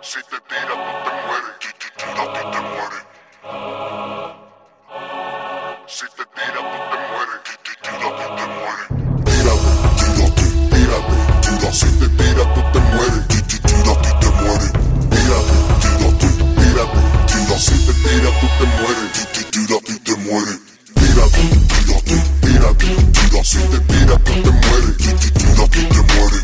Si te tiras, tú te mueres. Tú te mueres. Si te tiras, tú te mueres. Tú te mueres. Tírate. Si te tiras, tú te mueres. Tú te mueres. Tírate. Si te tiras, tú te mueres. Tú te mueres. Tírate. Si te tiras, tú te mueres. Tú te mueres.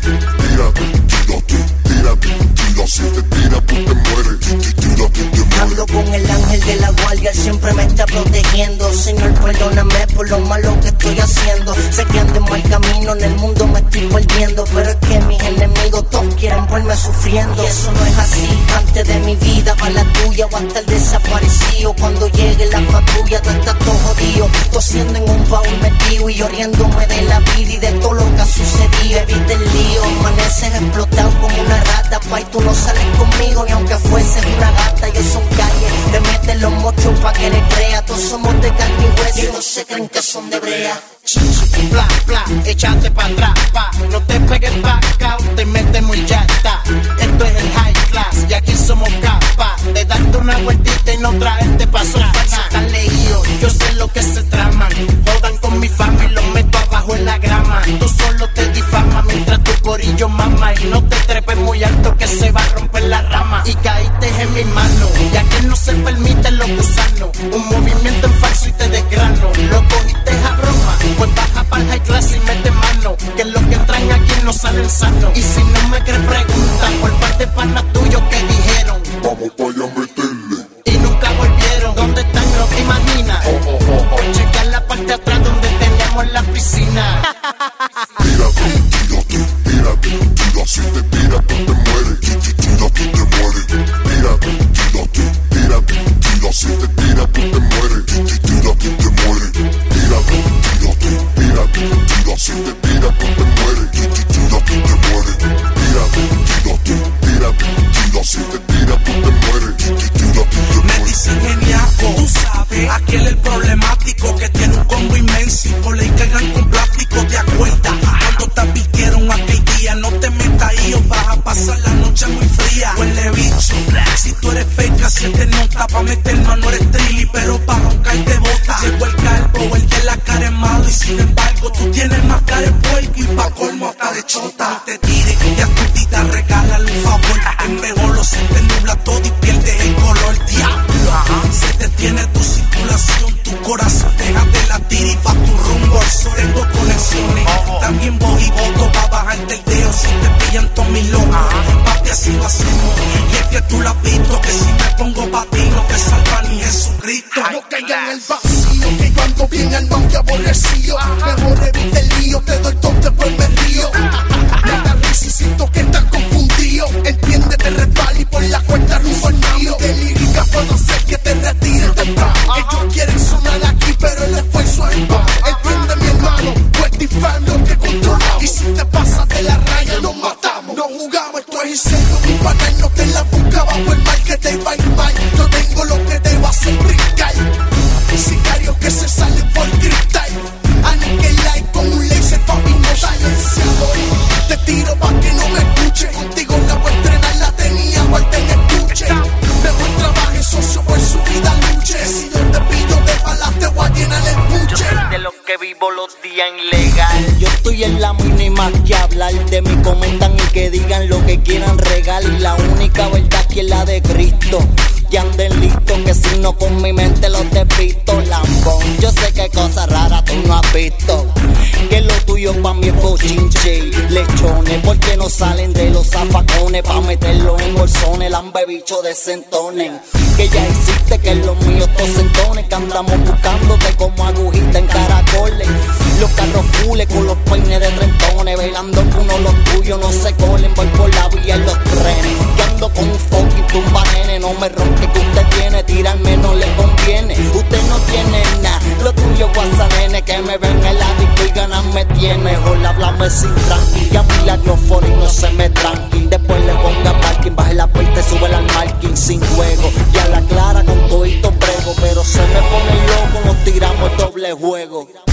Si te tiras, tú te mueres. Ando con el ángel de la guardia, él siempre me está protegiendo. Señor, perdóname por lo malo que estoy haciendo. Sé que ando en mal camino, en el mundo me estoy perdiendo, pero es que mis enemigos todos quieren verme sufriendo. Y eso no es así, antes de mi vida va la tuya. Voy a estar desaparecido cuando llegue la patrulla. Tú estás todo jodido, tosiendo en un baúl metido y yo riéndome de la vida y de todo lo que ha sucedido. Evita el lío, amaneces explotado como una rata. Pa' y tú no sales conmigo ni aunque fueses una gata. Yo soy calle, te meten los mochos pa' que le crea. Todos somos de carne y hueso y no se creen que son de brea. Bla, bla, échate pa' atrás, pa. No te pegues pa' acá, te metemos y ya está. Esto es el high class y aquí somos capas de darte una vueltita y no traerte pa' sofá. Están leídos, yo sé lo que se traman. Jodan con mi fama y los meto abajo en la grama. Tú solo te difamas mientras tu corillo mama. Y no te trepes muy alto que se va a romper la rama. Y caíste en mi mano, ya que no se permiten los gusanos. Un movimiento en falso y te desgrano. Lo cogiste a broma, pues baja para el high class y mete mano. Que los que entran aquí no salen sanos. Y si no me crees pregunta por parte de panas tuyos que dijeron Vamos pa' allá a meterle. y nunca volvieron. ¿Dónde están? No te imaginas. Por checar la parte de atrás donde teníamos la piscina. Tírate. Si te tiras, tú te mueres. Tú te mueres. Tírate. Si te tiras, tú te mueres. Tú te mueres. Tírate. Si te tiras, tú te mueres. Tú te mueres. Tírate. Si te tiras, tú te mueres. Me dicen geniaco, tú sabes, aquel el problemático que tiene un combo inmenso y por ley cargan con plástico. ¿Te acuerdas? Cuando te piquieron aquel día, no te metas ahí o vas a pasar la noche muy fría. Huele bicho, si tú eres feca se te nota. Pa' meternos no eres trilly, pero pa' roncar te bota. Llegó el calvo, el de la cara es malo y sin embargo tú tienes más cara de puerco y pa' colmo hasta de chota. No te tires, que a tu tita regálale un favor. En mejor se te nubla todo y pierdes el color. Diablo, se te tiene tu circulación, tu corazón déjate latir y pa' tu rumbo. Eso tengo conexiones, también voy y voto pa' bajarte el dedo si te pillan todos mis locos. Papi, así lo hacemos, y es que tú lo has visto, que si me pongo pa' ti no te salva ni Jesucristo. No caiga en el vacío, que yo ando bien armado y aborrecido. Mejor evita el lío, te doy todo, después me río. Me da risa y siento que estás confundido. Entiéndete, resbala y por la cuenta rumbo al mío. De lírica puedo hacer que te retires del trap. Ellos quieren sonar aquí, pero el esfuerzo es en vano. Entiende mi hermano, pues difam lo que controlamos. Y si te pasas de la raya, nos matamos. No jugamos, esto es en serio. Mi pana no te la busca bajo el mal que te va a ir mal. Yo tengo lo que te va a hacer brincar. Sicarios que se salen por cristal. Aniquilar con un laser pa' mi no silenciador. Te tiro pa' que no me escuche. Contigo la voy a estrenar, la tenía guarda en escuche. Mejor trabaje socio por su vida luche. Si yo te pido de balas te voy a llenar el buche. Yo soy de los que vivo los días ilegal. Yo estoy en la mínima que hablar de mí comentan y que digan lo que quieran regal. Y la única verdad que es la de Cristo. Y anden listos que si no con mi mente los despisto. Lambón, yo sé que cosas raras tú no has visto. Que lo tuyo pa' mí es bochinche y lechones. Porque no salen de los zafacones pa' meterlos en bolsones. Lambebicho desentonen. Que ya hiciste que los míos tosentones. Que andamos buscándote como agujita en caracoles. Los carros fules con los peines de trentones. Velando que uno los tuyos no se colen. Voy por la vía en los trenes. Que ando con un fucking tumba nene. No me rompe que usted tiene, tirarme no le conviene. Usted no tiene nada, lo tuyo guasa nene. Que me ven el adicto y ganas me tiene. Mejor háblame sin tranqui, que a mí la glofora y no se me tranqui. Después le ponga parking, baje la puerta y sube al marking sin juego. Y a la clara con todito brego, pero se me pone loco, nos tiramos doble juego.